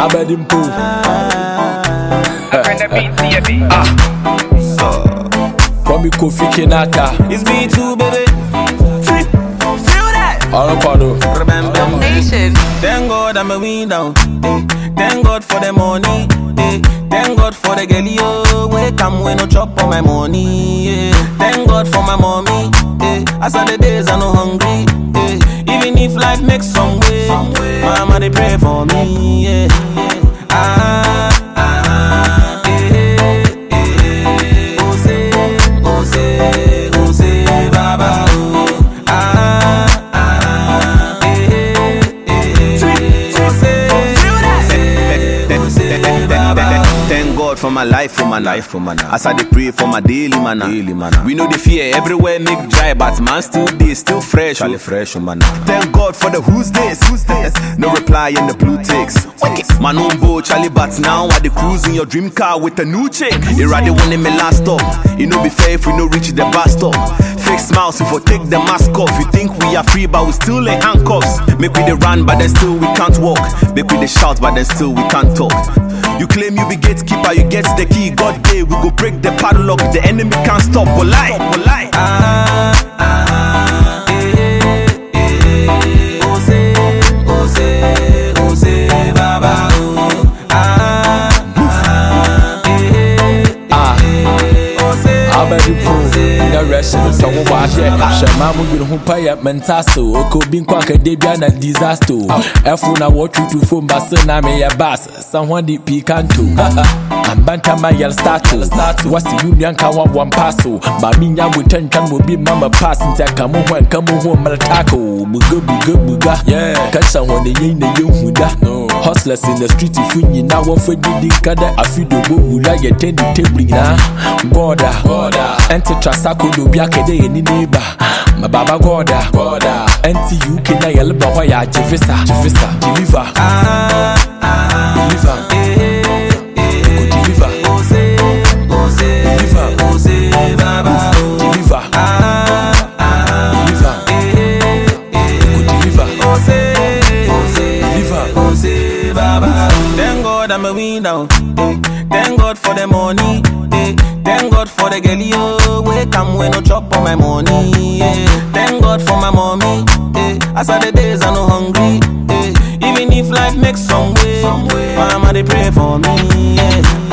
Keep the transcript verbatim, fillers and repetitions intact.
Abedimpo. Kwame Kofi Kinata. It's me too, baby. Feel that? All up on Remember Nation. Thank God I'm a winner. Eh. Thank God for the money. Eh. Thank God for the girl yo. Wake come when no chop on my money. Eh. Thank God for my mommy. Eh. As of the days I no hungry. Eh. Even if life makes some way, mama they pray for me. Yeah. Yeah. Ah. Ah. Eh. Eh. Oh say, oh say, oh say, Baba. Oh. Ah. Thank God for my life, for my life, for my life. As I dey pray for my daily manna. Daily manna. We know the fear everywhere make dry, but man still dey, still fresh. Charlie fresh, man. Thank God for the who's this, who's this. No reply in the blue ticks. Man on board, Charlie, but now I dey cruise in your dream car with a new chick. You rather want me last stop. It no be fair if we no reach the bus stop. Fake smiles if we take the mask off. You think we are free, but we still in handcuffs. Make we dey run, but then still we can't walk. Make we dey shout, but then still we can't talk. You claim you be gatekeeper, you get the key. God day, we go break the padlock. The enemy can't stop. Will lie, will lie. Ah, ah, eh, eh. Oh say, oh say, oh say, Baba. Oh. Ah, ah, eh, eh. Oh say, Abedimpo. The rest of the song watch it. Shamamu will humpire mentaso. Oko bin quack a debut and disaster. Efuna watch you to phone Bassana me a bass. Someone the picanto. And Bantama yell status. What's the union can want one passo? Baminya with ten can will be mama passing. Come home and come home maltaco. Buga buga buga. Yeah, catch someone the yin the young muda. No hustlers in the street if we now offer the kada. I feel the boo like a ten table now. Border, border. Enter Trasako do biakede any neighbor. My baba goda, goda. Enti you can I yell about why I Jevisa, Jevisa, deliver. ah, ah, Deliver. eh, eh. Go deliver. Oh say, oh say, Deliver. oh say, Baba. Oh. Deliver. Ah, ah, Deliver. eh, eh. Go deliver. Oh say, oh say, Deliver. oh say, Baba. Thank God I'm a winner. Eh. Thank God for the money. Eh. Thank God for the girl yo. Wake come when no chop on my money. Eh. Thank God for my mommy. Eh. As of the days I no hungry. Eh. Even if life makes some way, mama they pray for me. Yeah.